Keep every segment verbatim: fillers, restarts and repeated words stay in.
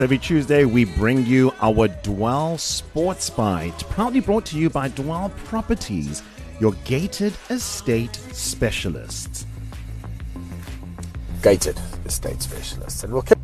Every Tuesday, we bring you our Dwell Sports Bite, proudly brought to you by Dwell Properties, your gated estate specialists. Gated estate specialists. And we'll keep...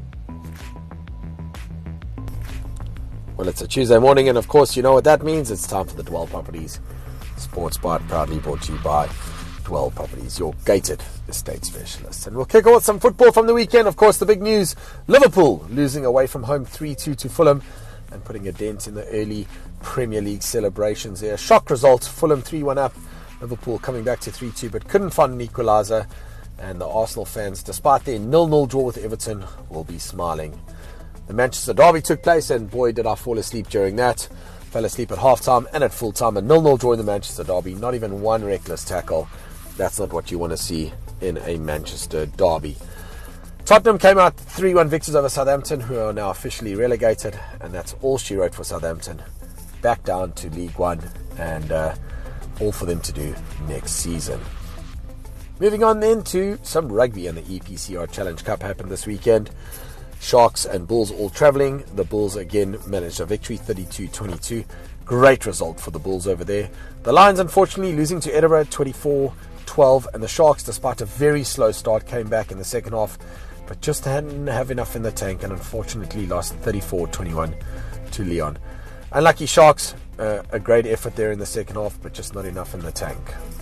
Well, it's a Tuesday morning, and of course, you know what that means. It's time for the Dwell Properties Sports Bite, proudly brought to you by Dwell Properties, your gated estate specialists. And we'll kick off with some football from the weekend. Of course, the big news, Liverpool losing away from home three two to Fulham and putting a dent in the early Premier League celebrations there. Shock result, Fulham three one up, Liverpool coming back to three two, but couldn't find an equaliser. And the Arsenal fans, despite their nil nil draw with Everton, will be smiling. The Manchester derby took place, and boy did I fall asleep during that. Fell asleep at half-time and at full-time. A nil nil draw in the Manchester derby, not even one reckless tackle. That's not what you want to see in a Manchester derby. Tottenham came out three one victors over Southampton, who are now officially relegated, and that's all she wrote for Southampton. Back down to League One, and uh, all for them to do next season. Moving on then to some rugby, and the E P C R Challenge Cup happened this weekend. Sharks and Bulls all travelling. The Bulls again managed a victory, thirty-two twenty-two. Great result for the Bulls over there. The Lions, unfortunately, losing to Edinburgh twenty-four twelve, and the Sharks, despite a very slow start, came back in the second half, but just didn't have enough in the tank, and unfortunately lost thirty-four twenty-one to Leon. Unlucky Sharks, uh, a great effort there in the second half, but just not enough in the tank.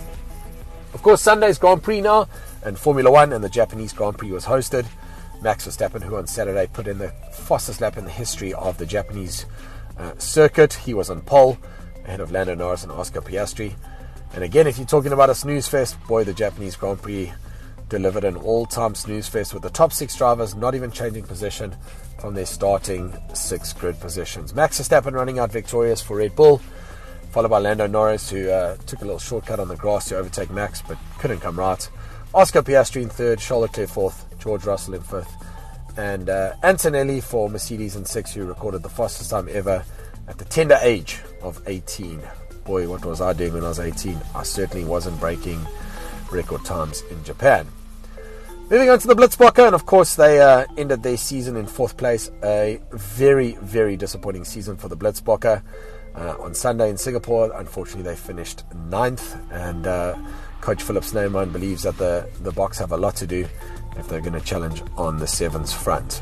Of course, Sunday's Grand Prix now, and Formula One, and the Japanese Grand Prix was hosted. Max Verstappen, who on Saturday put in the fastest lap in the history of the Japanese uh, circuit. He was on pole, ahead of Lando Norris and Oscar Piastri. And again, if you're talking about a snooze fest, boy, the Japanese Grand Prix delivered an all-time snooze fest with the top six drivers not even changing position from their starting six grid positions. Max Verstappen running out victorious for Red Bull, followed by Lando Norris, who uh, took a little shortcut on the grass to overtake Max, but couldn't come right. Oscar Piastri in third, Charles Leclerc fourth, George Russell in fifth, and uh, Antonelli for Mercedes in sixth, who recorded the fastest time ever at the tender age of eighteen. Boy, what was I doing when I was eighteen? I certainly wasn't breaking record times in Japan. Moving on to the Blitzbokke, and of course they uh, ended their season in fourth place. A very, very disappointing season for the Blitzbokke. Uh, on Sunday in Singapore, unfortunately they finished ninth, and uh, Coach Philip Snyman believes that the, the Boks have a lot to do if they're going to challenge on the Sevens front.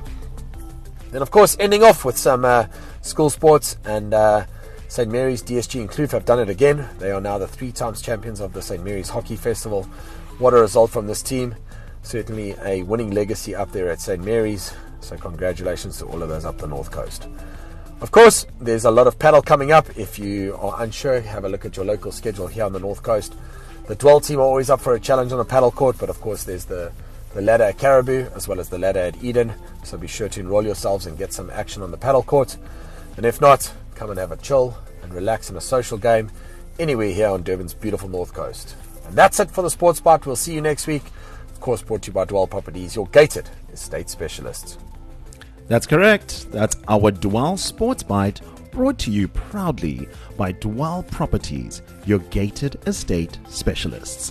Then of course ending off with some uh, school sports, and uh, Saint Mary's, D S G and Kloof have done it again. They are now the three times champions of the Saint Mary's Hockey Festival. What a result from this team. Certainly a winning legacy up there at Saint Mary's, so congratulations to all of those up the North Coast. Of course, there's a lot of paddle coming up. If you are unsure, have a look at your local schedule here on the North Coast. The Dwell team are always up for a challenge on the paddle court, but of course there's the, the ladder at Caribou as well as the ladder at Eden, so be sure to enroll yourselves and get some action on the paddle court. And if not, come and have a chill and relax in a social game anywhere here on Durban's beautiful North Coast. And that's it for the Sports Bite. We'll see you next week. Of course, brought to you by Dwell Properties, your gated estate specialists. That's correct. That's our Dwell Sports Bite, brought to you proudly by Dwell Properties, your gated estate specialists.